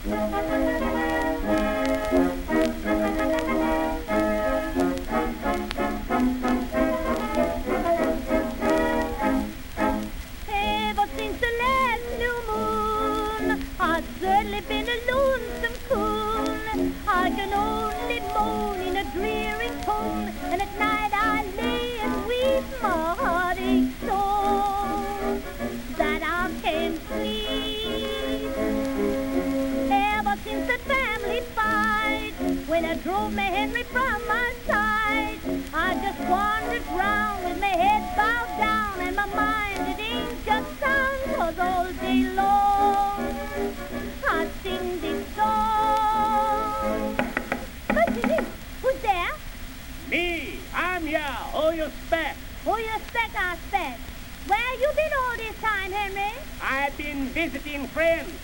Ever since the last new moon, I've certainly been a lonesome coon. I can only moan in a dreary tone, and at night I lay and weep my heartache so that I can't sleep. Ever since the family fight, when I drove my Henry from my side, I just wandered round with my head bowed down and my mind it ain't just sound, 'cause all day long I sing this song. Who's there? Me, I'm ya. Who you expect? Who you expect, I expect? Where you been all this time, Henry? I've been visiting friends.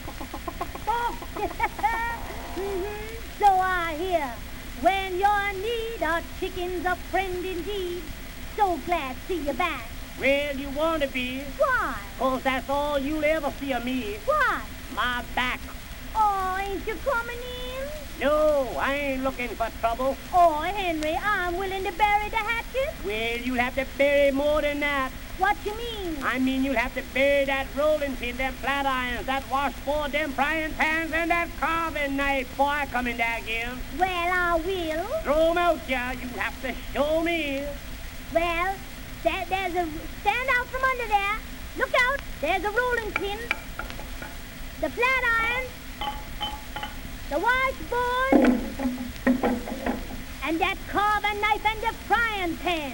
So I hear. When you're in need, our chicken's a friend indeed. So glad to see you back. Well, you want to be, Why? 'cause that's all you'll ever see of me. What? My back. Oh, ain't you coming in? No, I ain't looking for trouble. Oh, Henry, I'm willing to bury the hatchet. Well, you'll have to bury more than that. What you mean? I mean, you'll have to bury that rolling pin, them flat irons, that washboard, them frying pans, and that carving knife before I come in there again. Well, I will. Throw 'em out, ya. You have to show me. Well, there's a... Stand out from under there. Look out. There's a rolling pin. The flat iron. The washboard. And that carving knife and the frying pan.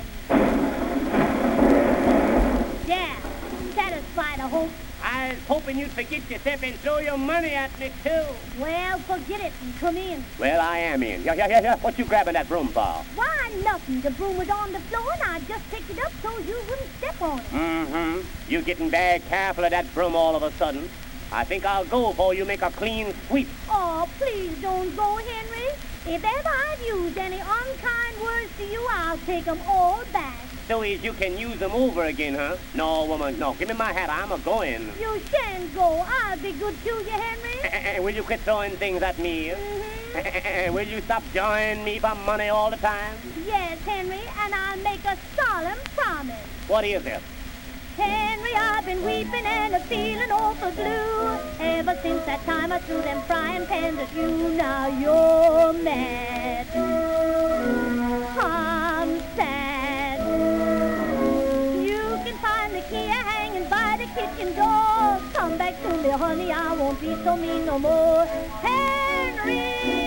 Yeah, satisfied, I hope. I was hoping you'd forget yourself and throw your money at me, too. Well, forget it and come in. Well, I am in. Yeah. What you grabbing that broom for? Why, nothing. The broom was on the floor, and I just picked it up so you wouldn't step on it. Mm-hmm. You getting very careful of that broom all of a sudden. I think I'll go before you make a clean sweep. Oh, please don't go, Henry. If ever I've used any unkind words to you, I'll take 'em all back. So as you can use them over again, huh? No, woman, no. Give me my hat. I'm a-going. You shan't go. I'll be good to you, Henry. Will you quit throwing things at me? Mm-hmm. Will you stop joining me for money all the time? Yes, Henry, and I'll make a solemn promise. What is it? Henry, I've been weeping and a-feeling awful blue ever since that time I threw them frying pans at you. Now you're mad. I'm sad. You can find the key hanging by the kitchen door. Come back to me, honey, I won't be so mean no more. Henry!